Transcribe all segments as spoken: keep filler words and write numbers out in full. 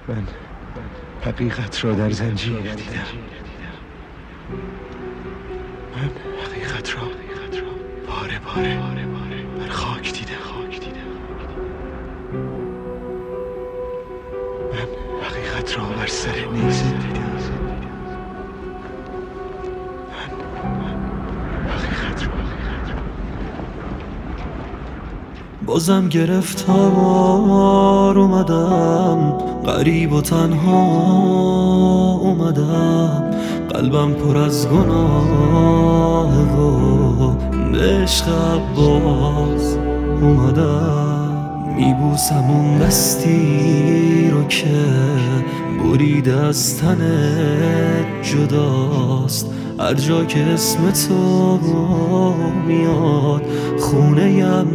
من حقیقت را در زنجیر دیدم. من حقیقت را باره باره بر خاک دیدم. من حقیقت را بر سر نیزه دیدم. بازم گرفتار اومدم، غریب و تنها اومدم، قلبم پر از گناه و به عشق عباس اومدم. میبوسم اون دستی رو که بریده از تنت جداست، هر جا که اسم تو میاد خونه یم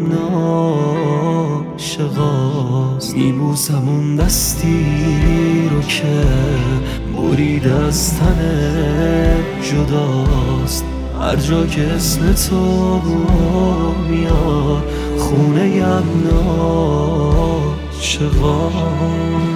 ناشقاست. میبوسم اون دستی رو که بریده از تنت جداست، هر جا که اسم تو میاد خونه یم ناشقاست.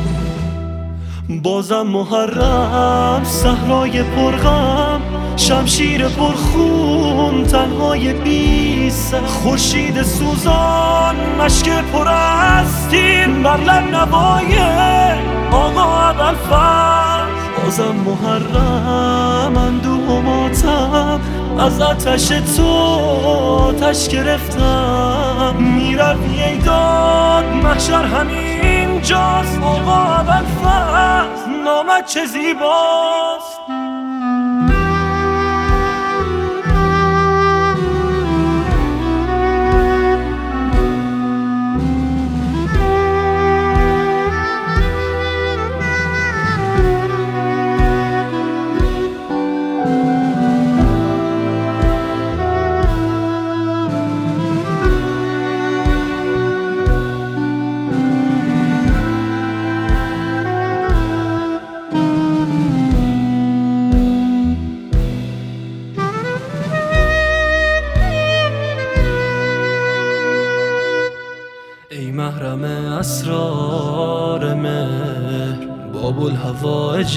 بازم محرم، صحرای پرغم، شمشیر پرخون، تنهای بی سر، خورشید سوزان، مشک پر از تیر، بر لب نوای آقا ابوالفضل. بازم محرم، اندوه و ماتم، از آتش تو آتش گرفتم. میروی ای داد محشر همین جاست، آقا ابوالفضل نامت چه زیباست. ای محرم اسرار مهر، باب الحوائج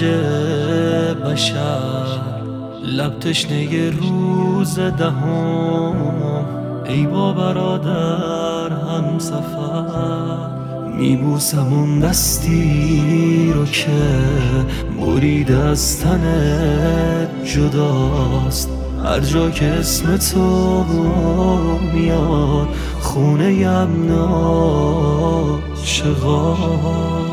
بشر، لب تشنه روز دهم، ای با برادر هم سفر. میبوسم اون دستی رو که بریده از تنت جداست، هر جا که اسم تو میاد خونه یم ناشقاست.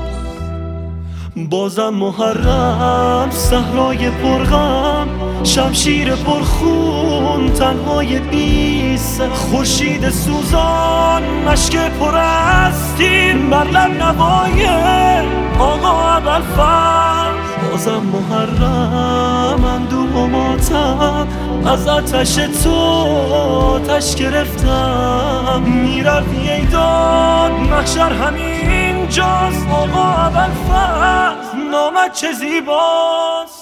بازم محرم، صحرای پرغم، شمشیر پرخون، تنهای بی سر، خورشید سوزان، مشک پر از تیر، بر لب نوای آقا ابوالفضل. بازم محرم، اندوه و ماتم، از آتش تو آتش گرفتم. میروی ای داد محشر همین جاست، آقا ابوالفضل نامت چه زیباست.